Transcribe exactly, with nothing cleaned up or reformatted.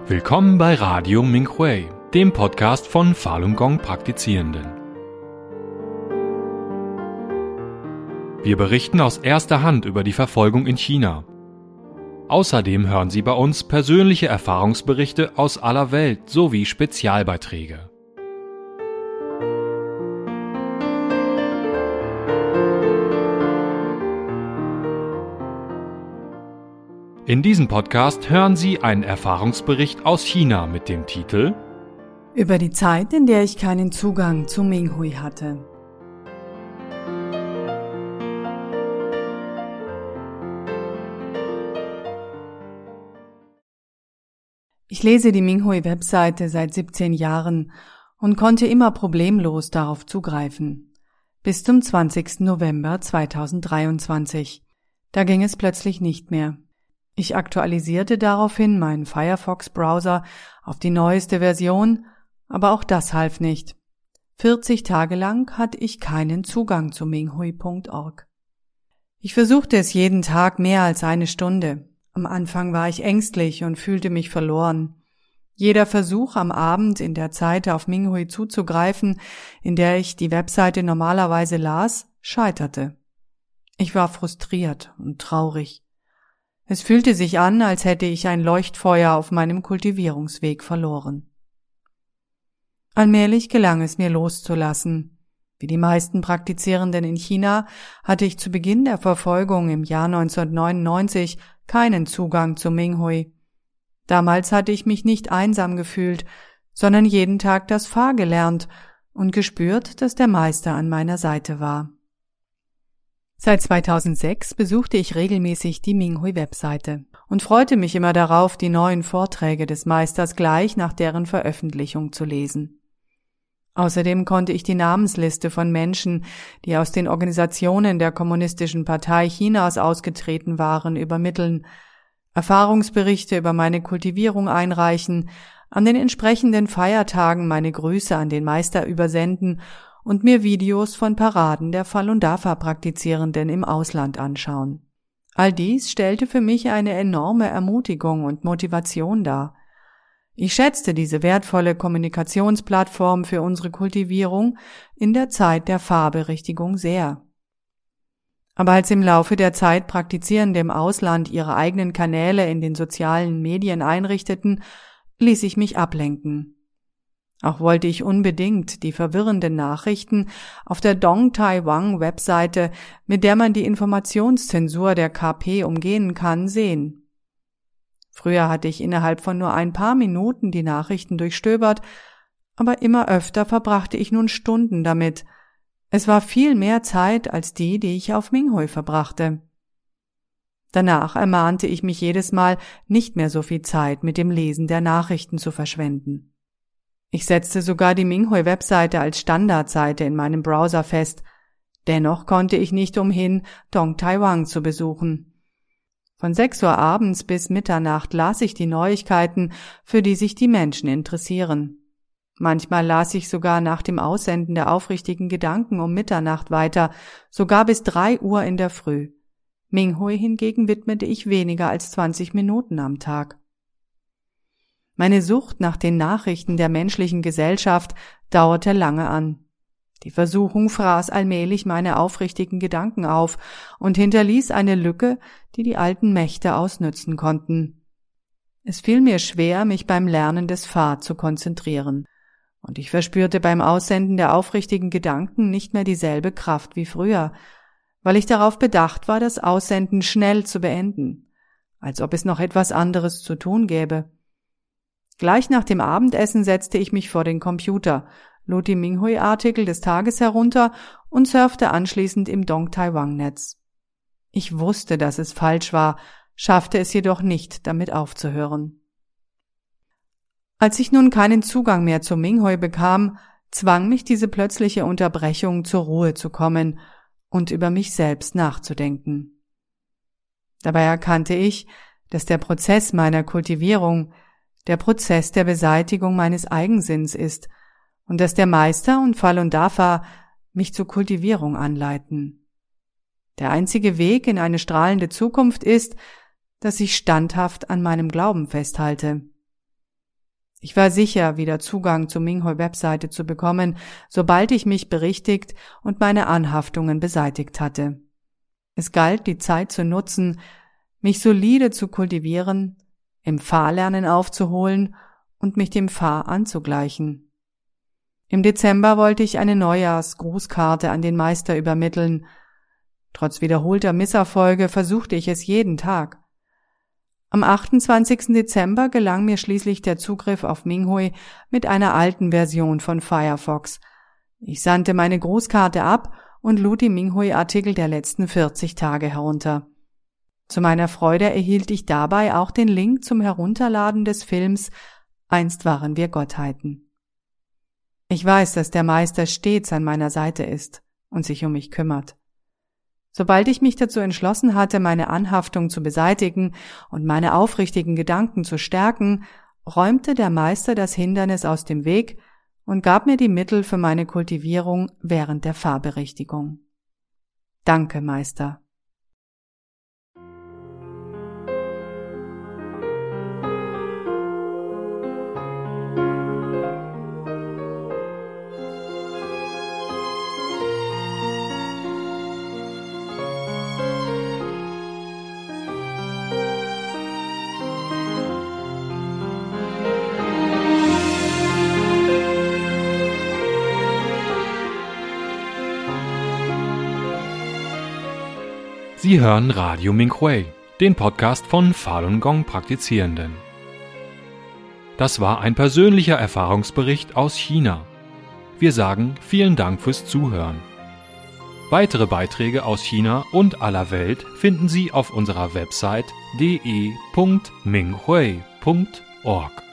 Willkommen bei Radio Minghui, dem Podcast von Falun Gong Praktizierenden. Wir berichten aus erster Hand über die Verfolgung in China. Außerdem hören Sie bei uns persönliche Erfahrungsberichte aus aller Welt sowie Spezialbeiträge. In diesem Podcast hören Sie einen Erfahrungsbericht aus China mit dem Titel Über die Zeit, in der ich keinen Zugang zu Minghui hatte. Ich lese die Minghui-Webseite seit siebzehn Jahren und konnte immer problemlos darauf zugreifen. Bis zum zwanzigsten November zweitausenddreiundzwanzig. Da ging es plötzlich nicht mehr. Ich aktualisierte daraufhin meinen Firefox-Browser auf die neueste Version, aber auch das half nicht. vierzig Tage lang hatte ich keinen Zugang zu minghui punkt org. Ich versuchte es jeden Tag mehr als eine Stunde. Am Anfang war ich ängstlich und fühlte mich verloren. Jeder Versuch, am Abend in der Zeit auf Minghui zuzugreifen, in der ich die Webseite normalerweise las, scheiterte. Ich war frustriert und traurig. Es fühlte sich an, als hätte ich ein Leuchtfeuer auf meinem Kultivierungsweg verloren. Allmählich gelang es mir loszulassen. Wie die meisten Praktizierenden in China hatte ich zu Beginn der Verfolgung im Jahr neunzehnhundertneunundneunzig keinen Zugang zu Minghui. Damals hatte ich mich nicht einsam gefühlt, sondern jeden Tag das Fa gelernt und gespürt, dass der Meister an meiner Seite war. Seit zweitausendsechs besuchte ich regelmäßig die Minghui-Webseite und freute mich immer darauf, die neuen Vorträge des Meisters gleich nach deren Veröffentlichung zu lesen. Außerdem konnte ich die Namensliste von Menschen, die aus den Organisationen der Kommunistischen Partei Chinas ausgetreten waren, übermitteln, Erfahrungsberichte über meine Kultivierung einreichen, an den entsprechenden Feiertagen meine Grüße an den Meister übersenden und mir Videos von Paraden der Falun Dafa-Praktizierenden im Ausland anschauen. All dies stellte für mich eine enorme Ermutigung und Motivation dar. Ich schätzte diese wertvolle Kommunikationsplattform für unsere Kultivierung in der Zeit der Fa-Berichtigung sehr. Aber als im Laufe der Zeit Praktizierende im Ausland ihre eigenen Kanäle in den sozialen Medien einrichteten, ließ ich mich ablenken. Auch wollte ich unbedingt die verwirrenden Nachrichten auf der Dong Tai Wang Webseite, mit der man die Informationszensur der K P umgehen kann, sehen. Früher hatte ich innerhalb von nur ein paar Minuten die Nachrichten durchstöbert, aber immer öfter verbrachte ich nun Stunden damit. Es war viel mehr Zeit als die, die ich auf Minghui verbrachte. Danach ermahnte ich mich jedes Mal, nicht mehr so viel Zeit mit dem Lesen der Nachrichten zu verschwenden. Ich setzte sogar die Minghui-Webseite als Standardseite in meinem Browser fest. Dennoch konnte ich nicht umhin, Dong Tai Wang zu besuchen. Von sechs Uhr abends bis Mitternacht las ich die Neuigkeiten, für die sich die Menschen interessieren. Manchmal las ich sogar nach dem Aussenden der aufrichtigen Gedanken um Mitternacht weiter, sogar bis drei Uhr in der Früh. Minghui hingegen widmete ich weniger als zwanzig Minuten am Tag. Meine Sucht nach den Nachrichten der menschlichen Gesellschaft dauerte lange an. Die Versuchung fraß allmählich meine aufrichtigen Gedanken auf und hinterließ eine Lücke, die die alten Mächte ausnützen konnten. Es fiel mir schwer, mich beim Lernen des Fa zu konzentrieren, und ich verspürte beim Aussenden der aufrichtigen Gedanken nicht mehr dieselbe Kraft wie früher, weil ich darauf bedacht war, das Aussenden schnell zu beenden, als ob es noch etwas anderes zu tun gäbe. Gleich nach dem Abendessen setzte ich mich vor den Computer, lud die Minghui-Artikel des Tages herunter und surfte anschließend im Dong Tai Wang-Netz. Ich wusste, dass es falsch war, schaffte es jedoch nicht, damit aufzuhören. Als ich nun keinen Zugang mehr zu Minghui bekam, zwang mich diese plötzliche Unterbrechung, zur Ruhe zu kommen und über mich selbst nachzudenken. Dabei erkannte ich, dass der Prozess meiner Kultivierung der Prozess der Beseitigung meines Eigensinns ist und dass der Meister und Falun Dafa mich zur Kultivierung anleiten. Der einzige Weg in eine strahlende Zukunft ist, dass ich standhaft an meinem Glauben festhalte. Ich war sicher, wieder Zugang zur Minghui-Webseite zu bekommen, sobald ich mich berichtigt und meine Anhaftungen beseitigt hatte. Es galt, die Zeit zu nutzen, mich solide zu kultivieren, im Fahrlernen aufzuholen und mich dem Fahr anzugleichen. Im Dezember wollte ich eine Neujahrsgrußkarte an den Meister übermitteln. Trotz wiederholter Misserfolge versuchte ich es jeden Tag. Am achtundzwanzigsten Dezember gelang mir schließlich der Zugriff auf Minghui mit einer alten Version von Firefox. Ich sandte meine Grußkarte ab und lud die Minghui-Artikel der letzten vierzig Tage herunter. Zu meiner Freude erhielt ich dabei auch den Link zum Herunterladen des Films »Einst waren wir Gottheiten«. Ich weiß, dass der Meister stets an meiner Seite ist und sich um mich kümmert. Sobald ich mich dazu entschlossen hatte, meine Anhaftung zu beseitigen und meine aufrichtigen Gedanken zu stärken, räumte der Meister das Hindernis aus dem Weg und gab mir die Mittel für meine Kultivierung während der Fahrberichtigung. Danke, Meister. Sie hören Radio Minghui, den Podcast von Falun Gong Praktizierenden. Das war ein persönlicher Erfahrungsbericht aus China. Wir sagen vielen Dank fürs Zuhören. Weitere Beiträge aus China und aller Welt finden Sie auf unserer Website d e punkt minghui punkt org.